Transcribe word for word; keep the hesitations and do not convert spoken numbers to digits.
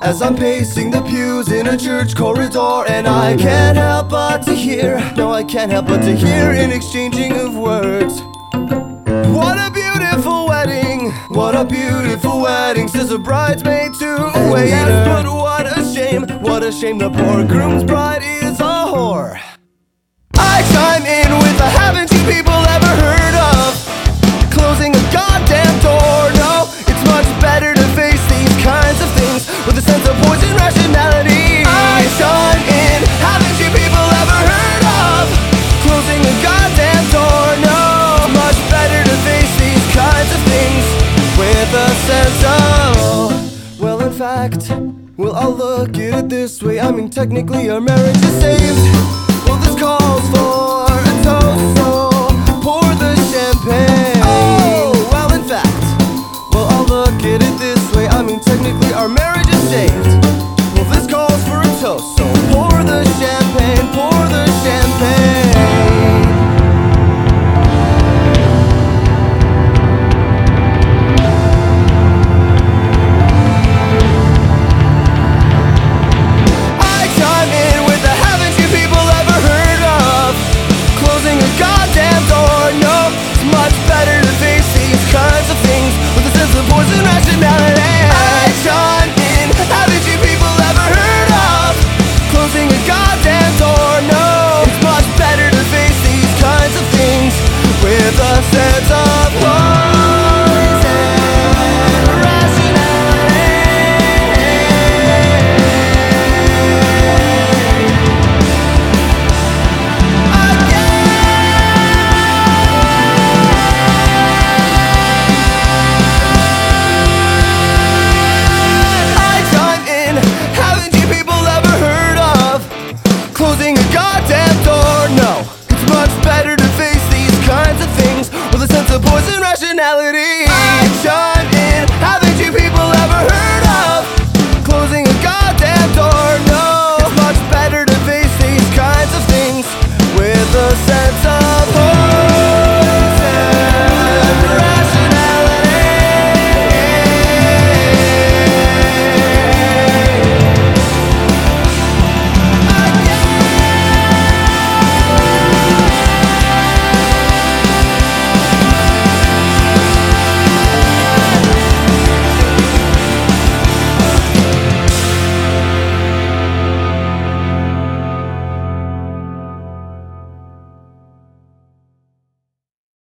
as I'm pacing the pews in a church corridor. And I can't help but to hear, no I can't help but to hear an exchanging of words. What a beautiful wedding, what a beautiful wedding, says a bridesmaid to a waiter. Yes, but what a shame, what a shame the poor groom's bride is a whore. I chime in with a haven't you people ever heard of closing a goddamn door? No, it's much better to face these kinds of things with a sense of poison rationality. I chime in, haven't you people ever heard of closing a goddamn door? No, much better to face these kinds of things with a sense of, well in fact, well I'll look at it this way, I mean technically our marriage is saved. Well this calls for a toast, so